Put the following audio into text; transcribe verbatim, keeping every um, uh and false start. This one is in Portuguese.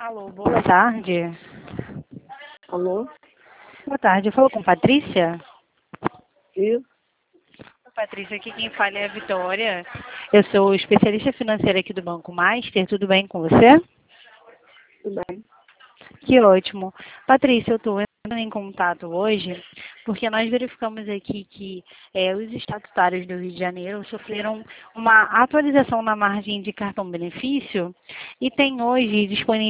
Alô, boa tarde. Alô? Boa tarde, eu falo com Patrícia? Isso? Patrícia, aqui quem fala é a Vitória. Eu sou especialista financeira aqui do Banco Master, tudo bem com você? Tudo bem. Que ótimo. Patrícia, eu estou entrando em contato hoje porque nós verificamos aqui que é, os estatutários do Rio de Janeiro sofreram uma atualização na margem de cartão-benefício e tem hoje disponível